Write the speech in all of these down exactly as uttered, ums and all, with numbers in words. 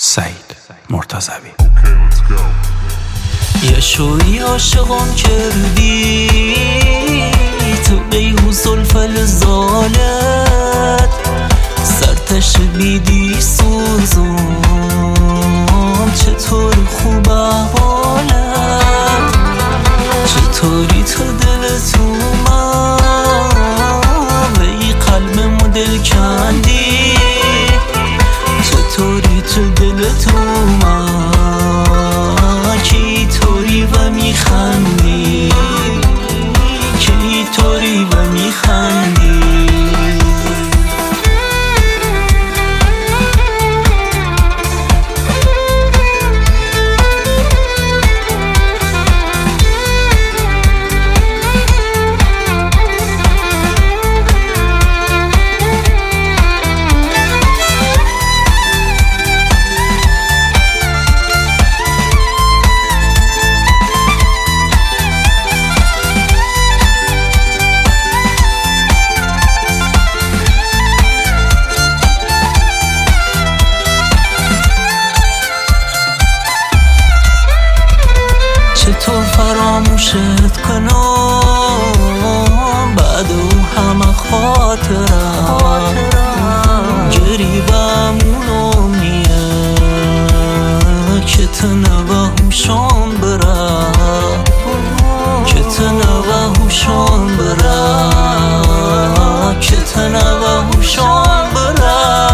سعید مرتضوی. یه شوی عاشقم کردی تو قیهو زلف لزالت، سرتش بیدی سوزم چطور خوب احوالت، چطوری تو دلت اومد و ای قلبمو دل کندی، چطوری تو دلت اومد که ای طوری و میخندی، که ای طوری و میخندی. چطور فراموشت کنم بعد او همه خاطرم، گریبمونم نیه که تو نوه هوشم برم، که تو نوه هوشم برم، که تو نوه هوشم برم.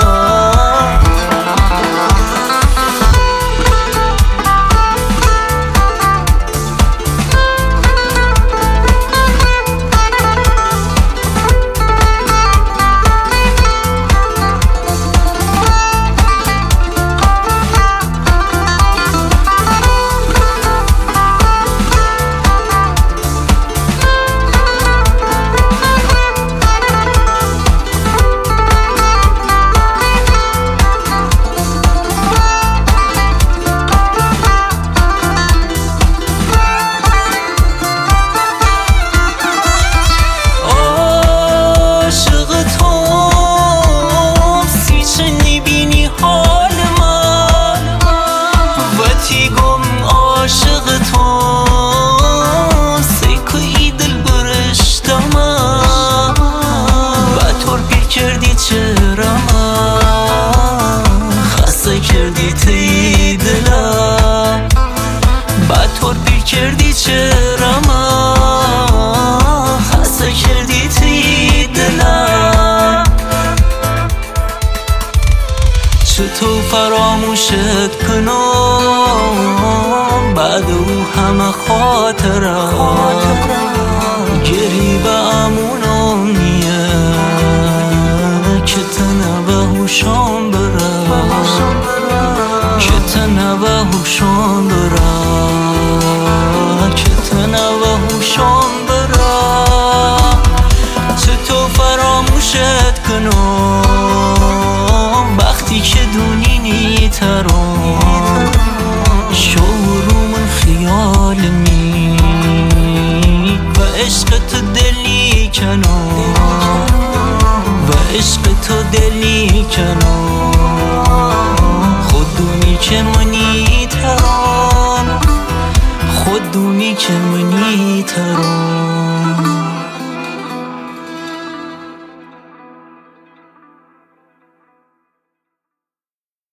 کردی چرا ما خسته کردی توی دلم، چطور فراموشت کنم بعد او همه خاطرم، گریبمونم نیه که تو نوه هوشم برم، که تو نوه هوشم برم، که تو نوه هوشم برم. چطور فراموشت کنم وقتی که دونی نیترم، شعورمون خیال می و عشق تو دلی کنم، و عشق تو دلی کنم.